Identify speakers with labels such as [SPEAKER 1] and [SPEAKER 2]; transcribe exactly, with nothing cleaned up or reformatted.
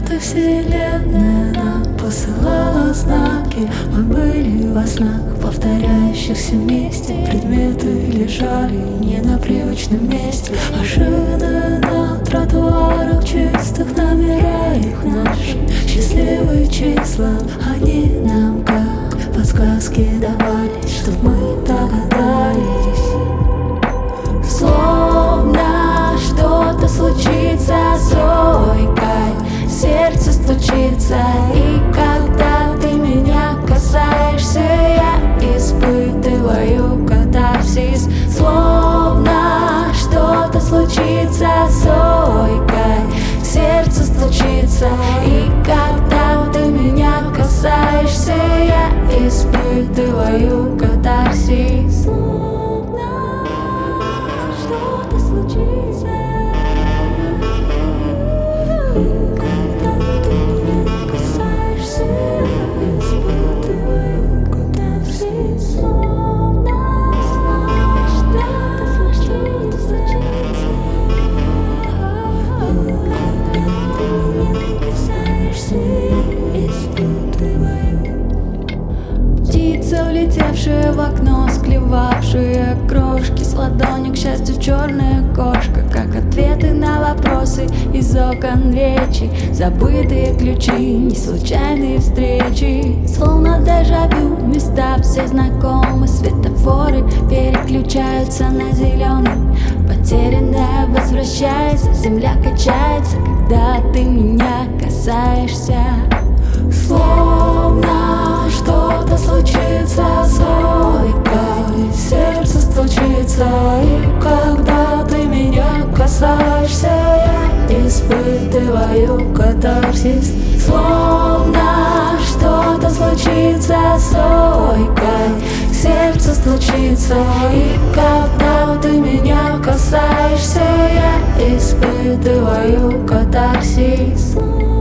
[SPEAKER 1] Когда-то вселенная нам посылала знаки, мы были во снах, повторяющихся вместе. Предметы лежали не на привычном месте. Машины на тротуарах чистых, номера их наши, счастливые числа. Они нам как подсказки давали, чтоб мы догадались. Словно что-то случится с Зойкой, сердце стучится, и когда ты меня касаешься, я испытываю катарсис. Словно что-то случится с Зойкой, сердце стучится, и когда ты меня касаешься, я испытываю катарсис. Что-то случится, и когда ты меня касаешься, я испытываю катарсис. Словно что-то случится, и когда ты меня касаешься, я испытываю. Птица, улетевшая в окно, склевавшая крошки с ладони, к счастью, черная кошка, как ответы на вопросы из окон речи. Забытые ключи, не случайные встречи, словно дежавю, места все знакомы. Светофоры переключаются на зеленый, потерянная возвращается, земля качается, когда ты меня касаешься. Словно что-то случится с Зойкой, сердце стучится, и когда ты меня касаешься, я испытываю катарсис. Словно что-то случится с Зойкой, сердце стучится, и когда ты меня касаешься, я испытываю катарсис.